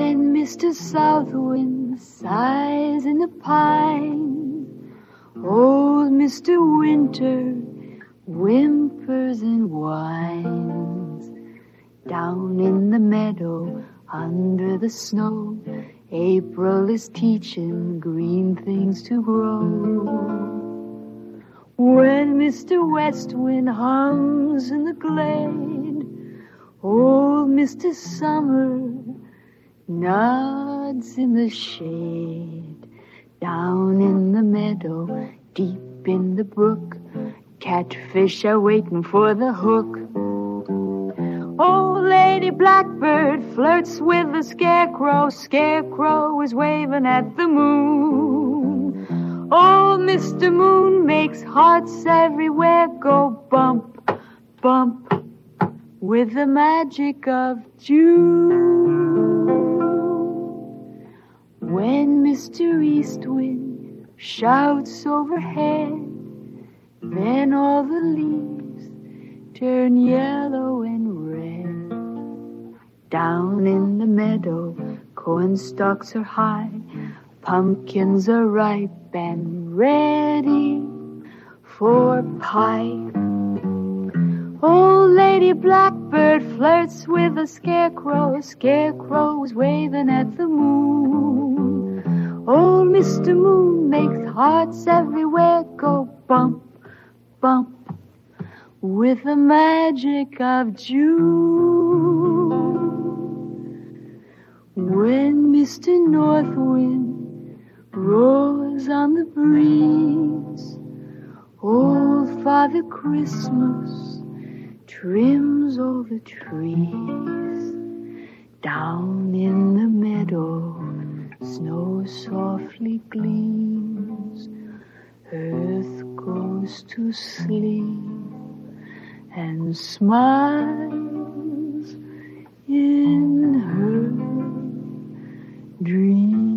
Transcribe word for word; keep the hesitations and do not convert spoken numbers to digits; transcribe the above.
When Mister Southwind sighs in the pine, old Mister Winter whimpers and whines. Down in the meadow, under the snow, April is teaching green things to grow. When Mister West Wind hums in the glade, old Mister Summer nods in the shade. Down in the meadow, deep in the brook, catfish are waiting for the hook. Old Lady Blackbird flirts with the scarecrow. Scarecrow is waving at the moon. Old Mister Moon makes hearts everywhere go bump, bump, with the magic of June. When Mister Eastwind shouts overhead, then all the leaves turn yellow and red. Down in the meadow, corn stalks are high, pumpkins are ripe and ready for pie. Old Lady Blackbird flirts with a scarecrow. Scarecrow's waving at the moon. Old Mister Moon makes hearts everywhere go bump, bump, with the magic of June. When Mister Northwind roars on the breeze, old Father Christmas trims all the trees. Down in the meadow, snow softly gleams. Earth goes to sleep and smiles in her dreams.